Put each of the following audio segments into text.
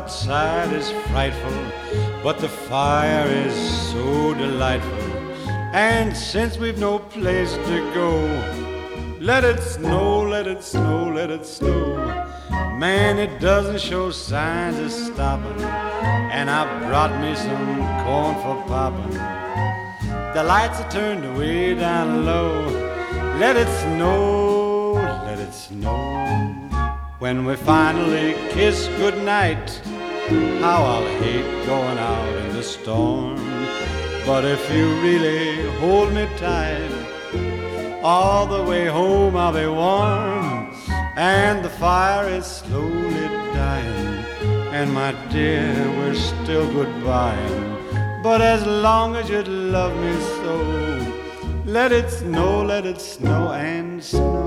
outside is frightful, but the fire is so delightful. And since we've no place to go, let it snow, let it snow, let it snow. Man, it doesn't show signs of stopping, and I brought me some corn for popping. The lights are turned way down low. Let it snow, let it snow. When we finally kiss goodnight, how I'll hate going out in the storm. But if you really hold me tight, all the way home I'll be warm. And the fire is slowly dying, and my dear, we're still goodbying. But as long as you love me so, let it snow and snow.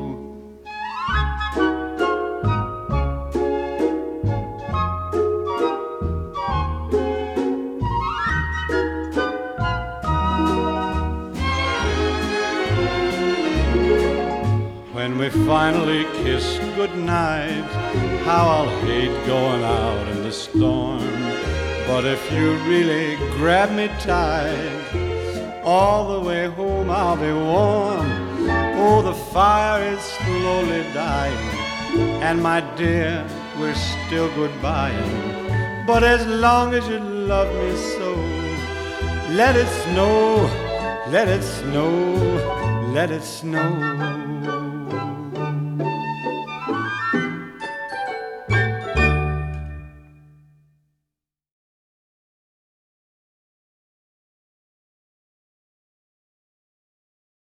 When we finally kiss goodnight, how I'll hate going out in the storm. But if you really grab me tight, all the way home I'll be warm. Oh, the fire is slowly dying, and my dear, we're still goodbying. But as long as you love me so, let it snow, let it snow, let it snow.